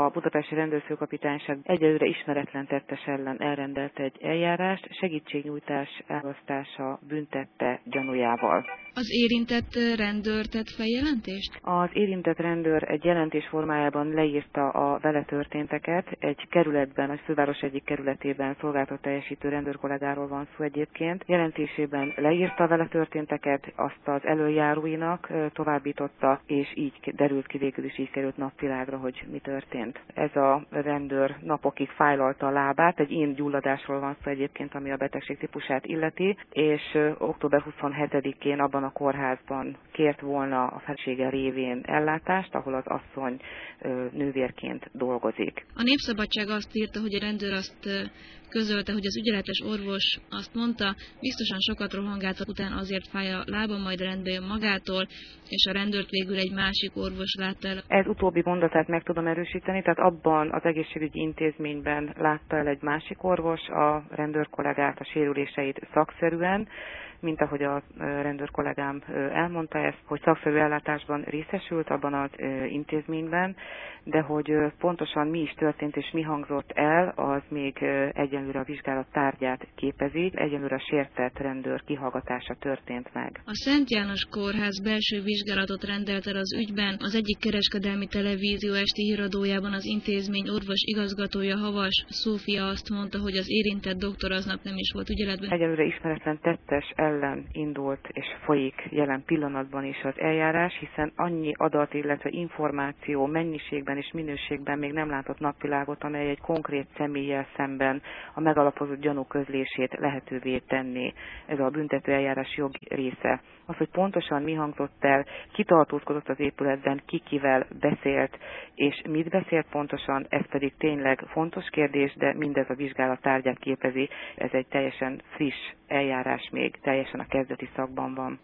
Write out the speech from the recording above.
A budapesti rendőrfőkapitányság egyelőre ismeretlen tettes ellen elrendelt egy eljárást, segítségnyújtás elvasztása büntette gyanújával. Az érintett rendőr tett feljelentést? Az érintett rendőr egy jelentés formájában leírta a vele történteket. Egy kerületben, a főváros egyik kerületében szolgálatot teljesítő rendőrkollégáról van szó egyébként. Jelentésében leírta a vele történteket, azt az elöljáróinak továbbította, és így derült ki, végül is így került napvilágra, hogy mi történt. Ez a rendőr napokig fájlalta a lábát, egy gyulladásról van szó egyébként, ami a betegség típusát illeti, és október 27-én abban a kórházban kért volna a felesége révén ellátást, ahol az asszony nővérként dolgozik. A Népszabadság azt írta, hogy a rendőr azt közölte, hogy az ügyeletes orvos azt mondta, biztosan sokat rohangáltak, után azért fáj a lába, majd rendbe jön magától, és a rendőrt végül egy másik orvos látta el. Ez utóbbi mondatát meg tudom erősíteni, tehát abban az egészségügyi intézményben látta el egy másik orvos a rendőrkollégát, a sérüléseit szakszerűen, mint ahogy a rendőr kollégám elmondta ezt, hogy szakszerű ellátásban részesült abban az intézményben, de hogy pontosan mi is történt és mi hangzott el, az még egyenlőre a vizsgálat tárgyát képezi, egyenlőre a sértett rendőr kihallgatása történt meg. A Szent János Kórház belső vizsgálatot rendelt el az ügyben. Az egyik kereskedelmi televízió esti híradójában az intézmény orvos igazgatója Havas Szófia azt mondta, hogy az érintett doktor aznap nem is volt ügyeletben. Egyelőre ismeretlen tettes ellen indult és folyik jelen pillanatban is az eljárás, hiszen annyi adat, illetve információ mennyiségben és minőségben még nem látott napvilágot, amely egy konkrét személlyel szemben a megalapozott gyanú közlését lehetővé tenni. Ez a büntető eljárás jogi része. Az, hogy pontosan mi hangzott el, ki tartózkodott az épületben, ki kivel beszélt, és mit beszélt pontosan, ez pedig tényleg fontos kérdés, de mindez a vizsgálat tárgyát képezi. Ez egy teljesen friss eljárás, még teljesen a kezdeti szakban van.